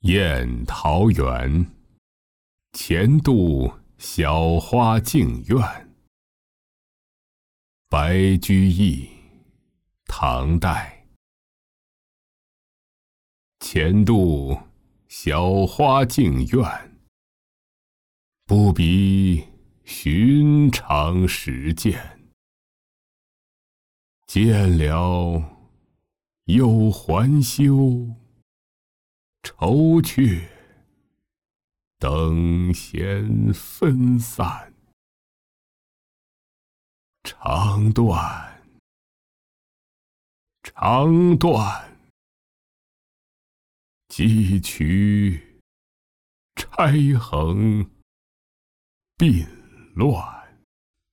宴桃源，前度小花径院。白居易，唐代。前度小花径院，不比寻常时见。见了又还休，愁却等闲分散。长断，长断，几曲钗横鬓乱。